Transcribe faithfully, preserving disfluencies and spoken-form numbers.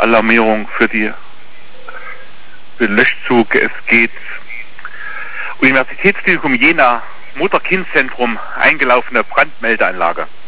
Alarmierung für die für den Löschzug. Es geht Universitätsklinikum Jena, Mutter-Kind-Zentrum, eingelaufene Brandmeldeanlage.